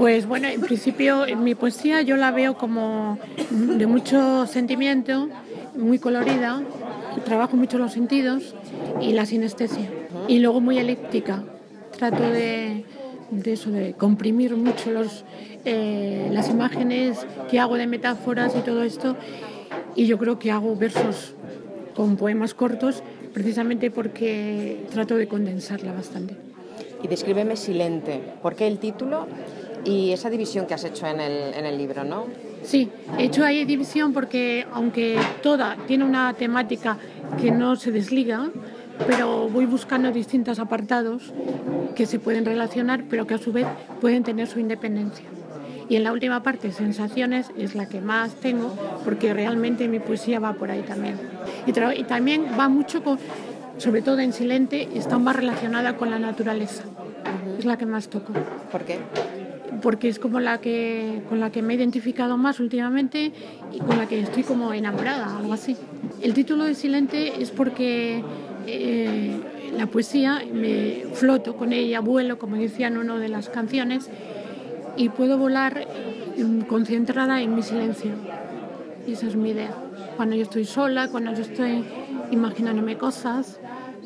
Pues bueno, en principio mi poesía yo la veo como de mucho sentimiento, muy colorida, trabajo mucho los sentidos y la sinestesia. Y luego muy elíptica. Trato de eso, de comprimir mucho las imágenes que hago de metáforas y todo esto. Y yo creo que hago versos con poemas cortos precisamente porque trato de condensarla bastante. Y descríbeme Silente. ¿Por qué el título y esa división que has hecho en el libro, no? Sí, he hecho ahí división porque aunque toda tiene una temática que no se desliga, pero voy buscando distintos apartados que se pueden relacionar, pero que a su vez pueden tener su independencia. Y en la última parte, Sensaciones, es la que más tengo, porque realmente mi poesía va por ahí también. Y también va mucho con, sobre todo en Silente, está más relacionada con la naturaleza. Es la que más toco. ¿Por qué? Porque es como con la que me he identificado más últimamente y con la que estoy como enamorada, algo así. El título de Silente es porque la poesía, me floto con ella, vuelo, como decía en una de las canciones, y puedo volar concentrada en mi silencio. Y esa es mi idea. Cuando yo estoy sola, cuando yo estoy imaginándome cosas.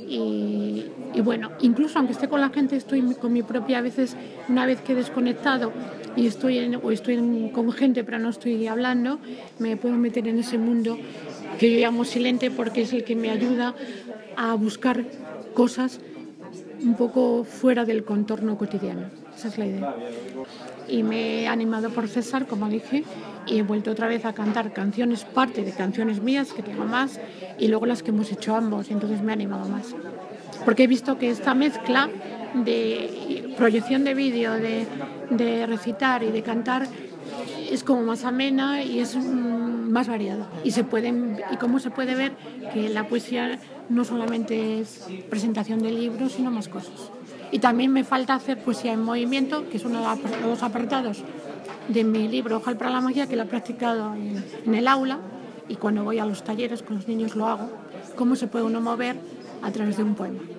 Y bueno, incluso aunque esté con la gente, estoy con mi propia, a veces una vez que he desconectado y estoy con gente pero no estoy hablando, me puedo meter en ese mundo que yo llamo silente porque es el que me ayuda a buscar cosas un poco fuera del contorno cotidiano. Esa es la idea. Y me he animado por César, como dije, y he vuelto otra vez a cantar canciones, parte de canciones mías, que tengo más, y luego las que hemos hecho ambos, y entonces me he animado más. Porque he visto que esta mezcla de proyección de vídeo, de recitar y de cantar, es como más amena y es más variada. Y como se puede ver que la poesía no solamente es presentación de libros, sino más cosas. Y también me falta hacer poesía en movimiento, que es uno de los apartados de mi libro Ojal para la magia, que lo he practicado en el aula y cuando voy a los talleres con los niños lo hago. Cómo se puede uno mover a través de un poema.